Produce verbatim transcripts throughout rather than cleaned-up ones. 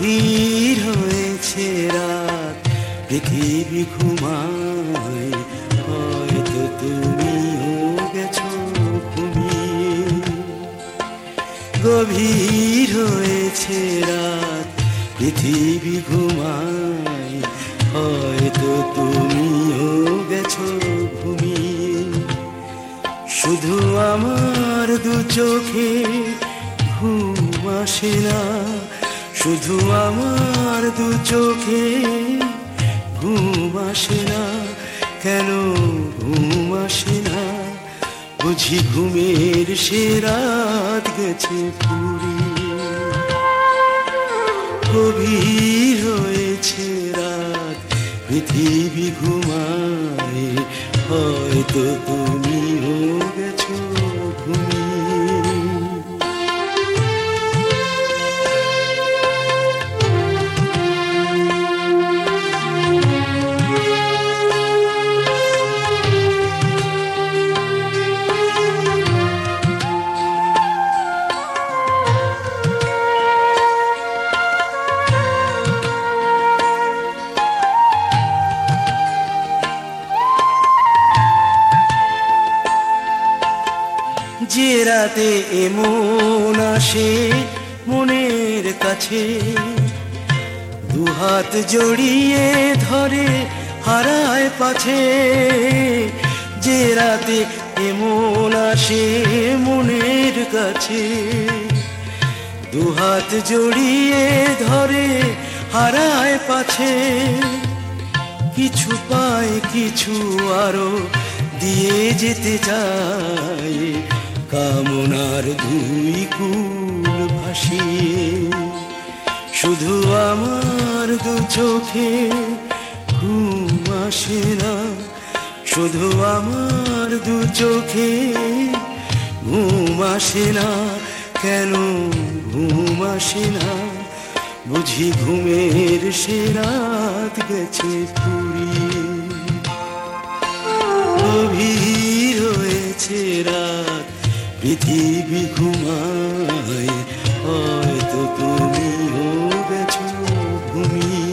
গভীর হয়েছে রাত, পৃথিবী ঘুমায়, হয়তো তুমিও গেছো ঘুমিয়ে। গভীর হয়েছে রাত, পৃথিবী ঘুমায়, হয়তো তুমিও গেছো ঘুমিয়ে। শুধু আমার দু চোখে ঘুম আসে না, শুধু আমার দু চোখে ঘুম আসে না, কেন ঘুম আসে না? বুঝি ঘুমের সে রাত গেছে ফুরিয়ে। গভীর হয়েছে রাত, পৃথিবী ঘুমায়, হয়তো তুমিও গেছো ঘুমিয়ে। যে রাতে এমন আসে মনের কাছে, দুহাত জড়িয়ে ধরে হারায় পাছে। যে রাতে এমন আসে মনের কাছে, দুহাত জড়িয়ে ধরে হারায় পাছে। কিছু পায় কিছু আরো দিয়ে যেতে চায়, কামনার দুই কুল ভাসিয়ে। শুধু আমার দু চোখে ঘুম আসে না, শুধু আমার দু চোখে ঘুম আসে না, কেন ঘুম আসে না? বুঝি ঘুমের সে রাত গেছে ফুরিয়ে। গভীর হয়েছে রাত, পৃথিবী ঘুমায়, হয়তো তুমিও গেছো ঘুমিয়ে।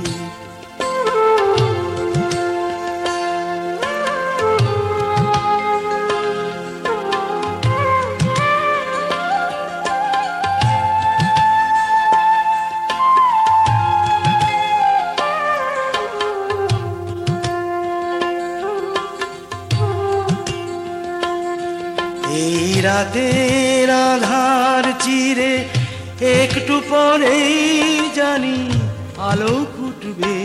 এই রাতের আধার চিরে একটু পরেই জানি আলো ফুটবে।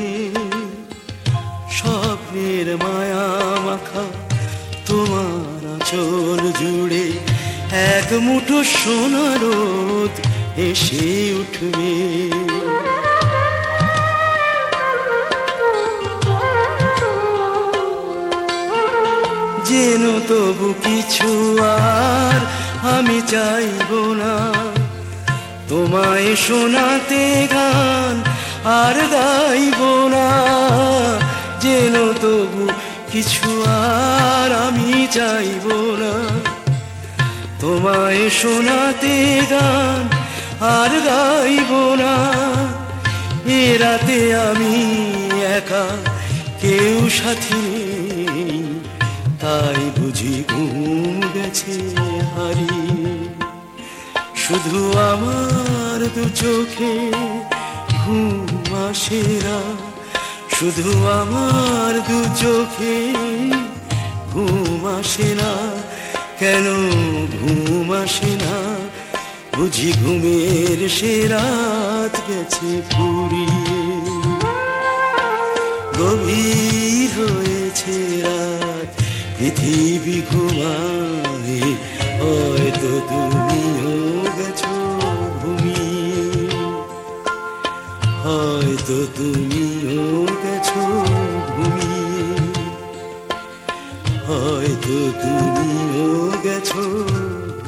স্বপ্নের মায়া মাখা তোমার আঁচল জুড়ে এক মুঠো সোনা রোদ এসে উঠবে। যেন তবু কিছু আর আমি চাইব না, তোমায় শোনাতে গান আর গাইব না। যেন তবু কিছু আর আমি চাইব না, তোমায় শোনাতে গান আর গাইব না। এ রাতে আমি একা, কেউ সাথী নেই, তাই বুঝি ঘুম গেছে হারিয়ে। শুধু আমার দু চোখে ঘুম আসে না, শুধু আমার দু চোখে ঘুম আসে না, কেন ঘুম আসে না? বুঝি ঘুমের সে রাত গেছে ফুরিয়ে। গভীর হয়েছে রাত, পৃথিবী ঘুমায়, হয়তো তুমিও গেছো ঘুমিয়ে। হয়তো তুমিও গেছো ঘুমিয়ে, হয়তো তুমিও গেছো